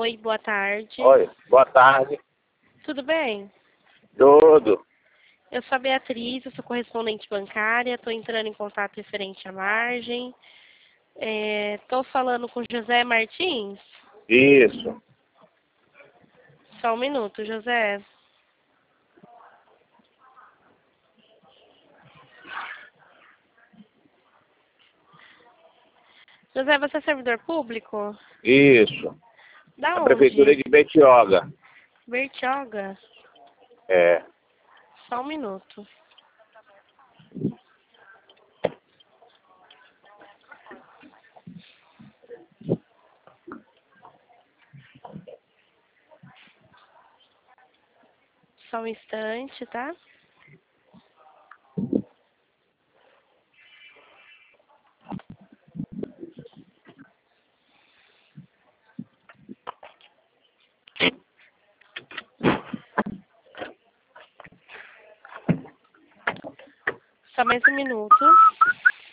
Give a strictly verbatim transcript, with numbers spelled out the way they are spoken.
Oi, boa tarde. Oi, boa tarde. Tudo bem? Tudo. Eu sou a Beatriz, eu sou correspondente bancária, estou entrando em contato referente à margem. Estou falando com José Martins? Isso. Só um minuto, José. José, você é servidor público? Isso. Da A prefeitura onde? de Betioga. Bertioga? É. Só um minuto. Só um instante, tá? Só mais um minuto.